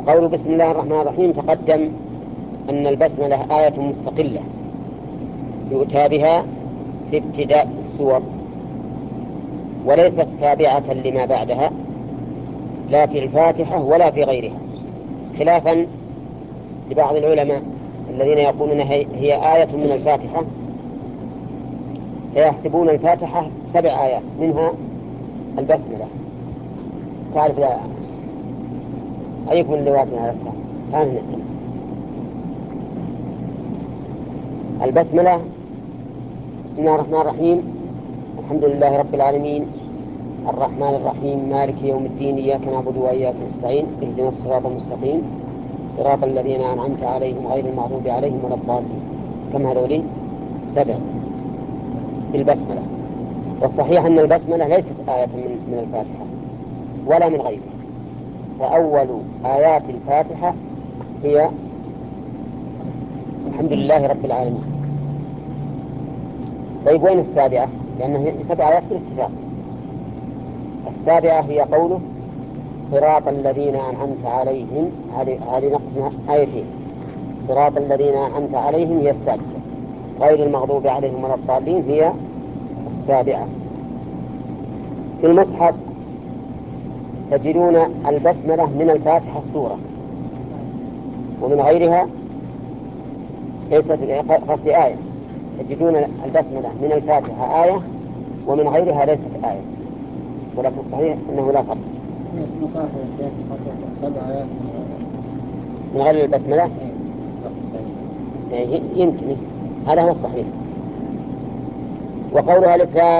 وقول بسم الله الرحمن الرحيم تقدم أن البسملة آية مستقلة يؤتى بها في ابتداء السور، وليست تابعة لما بعدها لا في الفاتحة ولا في غيرها، خلافا لبعض العلماء الذين يقولون هي آية من الفاتحة، فيحسبون الفاتحة 7 آيات منها البسملة. تعرف يا أيكم اللي واقفين على الثاني البسملة؟ بسم الله الرحمن الرحيم، الحمد لله رب العالمين الرحمن الرحيم مالك يوم الدين إياك نعبد وإياك نستعين اهدنا الصراط المستقيم صراط الذين أنعمت عليهم غير المغضوب عليهم ولا الضالين. كم هذولين؟ 7 بالبسملة. والصحيح أن البسملة ليست آية من الفاتحة ولا من غيرها، فأول آيات الفاتحة هي الحمد لله رب العالمين. طيب وين السابعة؟ لأنه 7 آيات بالاتفاق. السابعة هي قوله صراط الذين أنعمت عليهم، هذه نقص آيتين. صراط الذين أنعمت عليهم هي السادسة، غير المغضوب عليهم ولا الضالين هي السابعة. في المصحف تجدون البسملة من الفاتحة السورة، ومن غيرها ليست قصد آية. تجدون البسملة من الفاتحة آية ومن غيرها ليست آية، ولكن صحيح أنه لا فرق. من غير البسملة يمكن، هذا هو الصحيح. وقولها الإفراد